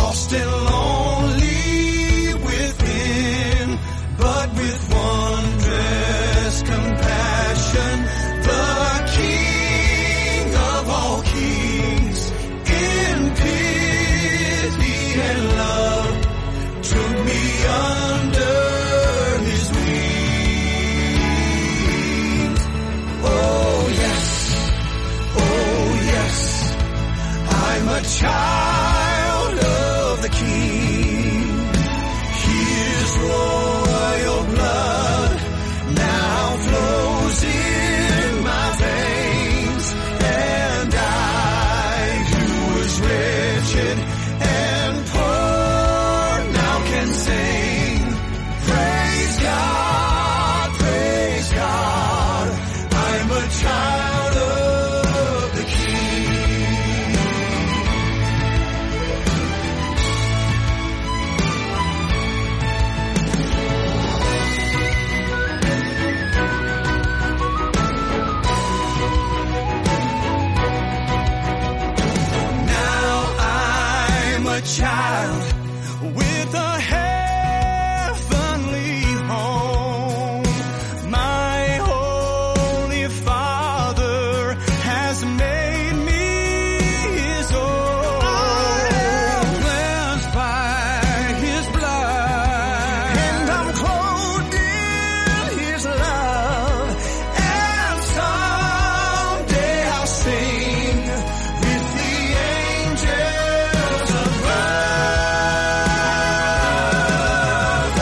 lost and lonely within, but with wondrous compassion, the King of all kings, in pity and love, took me under his wings. Oh yes, I'm a child of the King. His royal blood now flows in my veins, and I, who was wretched and poor, now can sing, praise God, I'm a child of the King. Now I'm a child with a heavenly home. My Holy Father has made me his own. I'm cleansed by his blood, and I'm clothed in his love. And someday I'll sing with the angels above.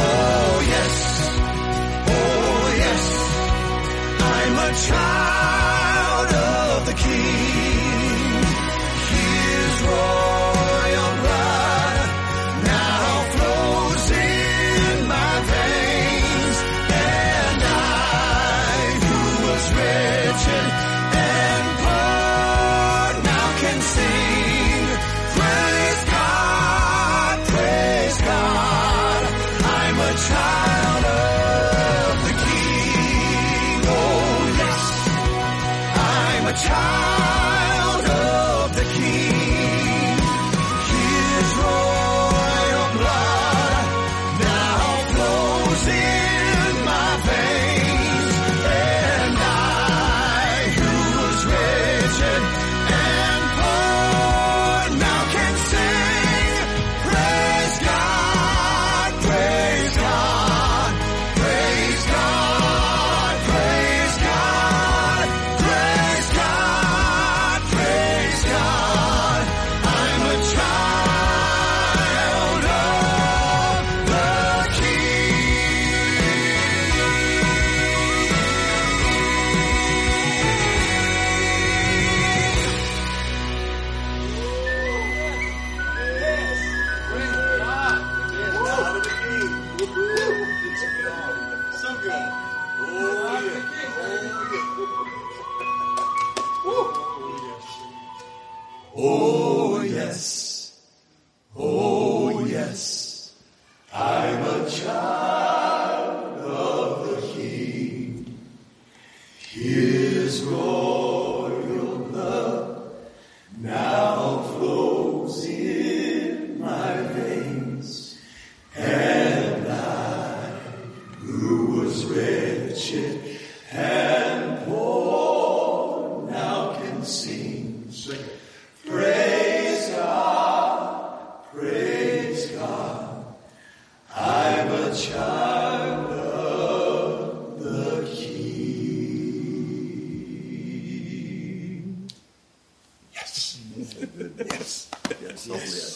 Oh yes, I'm a child of the King. His royal blood now flows in my veins, and I, who was wretched and poor, now can sing, praise God, I'm a child of the King. Oh yes, I'm a child of the King. His royal blood now flows in my veins, and I, who was wretched and poor, now can sing, praise God, praise God, praise God, praise God, praise God, praise God. I'm a child of the So good. Oh yes, I'm a child of the King. His royal blood now flows in my veins, and I, who was wretched and poor, now can sing, praise God, I'm a child of the King. Yes. Yes.